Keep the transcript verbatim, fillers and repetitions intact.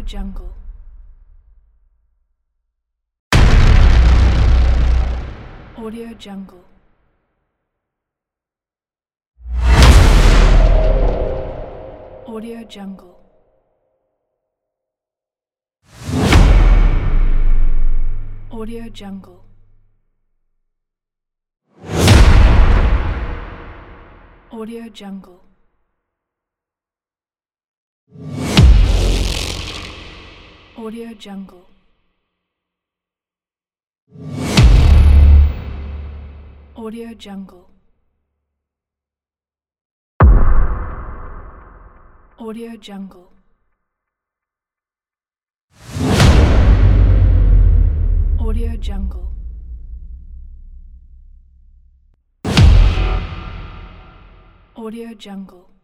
Jungle. Audio Jungle. Audio Jungle. Audio Jungle. Audio Jungle. Audio Jungle. Audio Jungle. Audio Jungle. Audio Jungle. Audio Jungle.